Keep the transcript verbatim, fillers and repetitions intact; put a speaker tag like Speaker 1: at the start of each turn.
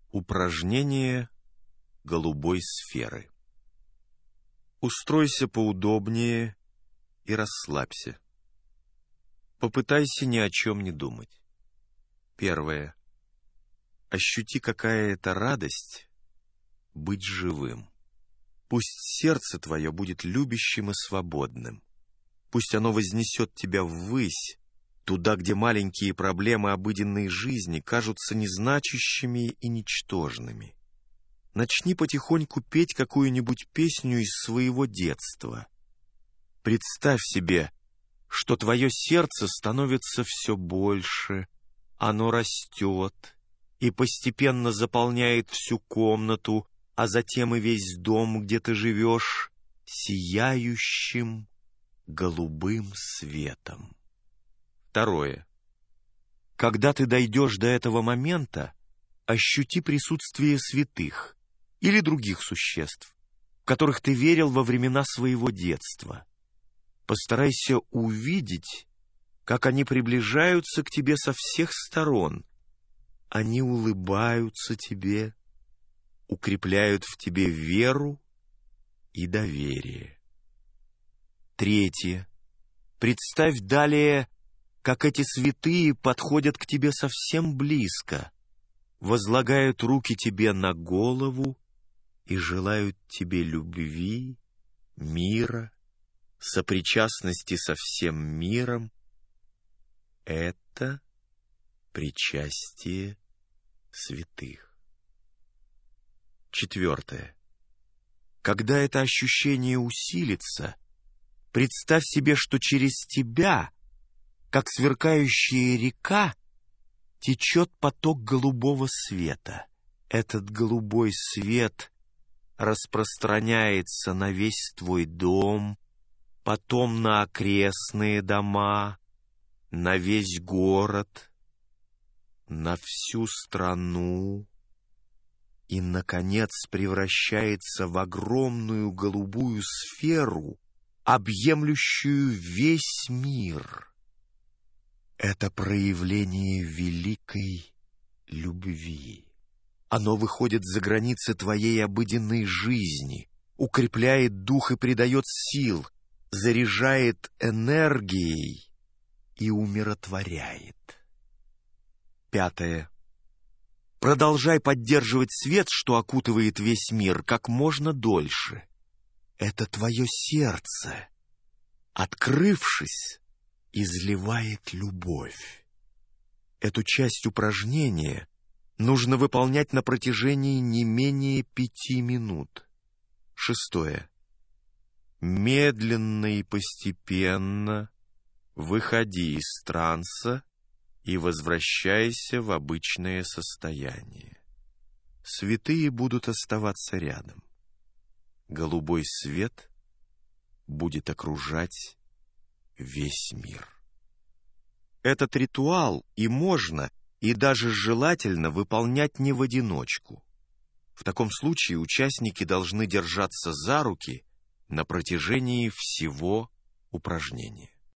Speaker 1: Упражнение голубой сферы. Устройся поудобнее и расслабься. Попытайся ни о чем не думать. Первое. Ощути, какая это радость быть живым. Пусть сердце твое будет любящим и свободным. Пусть оно вознесет тебя ввысь, туда, где маленькие проблемы обыденной жизни кажутся незначащими и ничтожными. Начни потихоньку петь какую-нибудь песню из своего детства. Представь себе, что твое сердце становится все больше, оно растет и постепенно заполняет всю комнату, а затем и весь дом, где ты живешь, сияющим голубым светом. Второе. Когда ты дойдешь до этого момента, ощути присутствие святых или других существ, в которых ты верил во времена своего детства. Постарайся увидеть, как они приближаются к тебе со всех сторон. Они улыбаются тебе, укрепляют в тебе веру и доверие. Третье. Представь далее, как эти святые подходят к тебе совсем близко, возлагают руки тебе на голову и желают тебе любви, мира, сопричастности со всем миром. Это причастие святых. Четвертое. Когда это ощущение усилится, представь себе, что через тебя, как сверкающая река, течет поток голубого света. Этот голубой свет распространяется на весь твой дом, потом на окрестные дома, на весь город, на всю страну и, наконец, превращается в огромную голубую сферу, объемлющую весь мир. Это проявление великой любви. Оно выходит за границы твоей обыденной жизни, укрепляет дух и придает сил, заряжает энергией и умиротворяет. Пятое. Продолжай поддерживать свет, что окутывает весь мир, как можно дольше. Это твое сердце, открывшись, изливает любовь. Эту часть упражнения нужно выполнять на протяжении не менее пяти минут. Шестое. Медленно и постепенно выходи из транса и возвращайся в обычное состояние. Святые будут оставаться рядом. Голубой свет будет окружать весь мир. Этот ритуал и можно, и даже желательно выполнять не в одиночку. В таком случае участники должны держаться за руки на протяжении всего упражнения.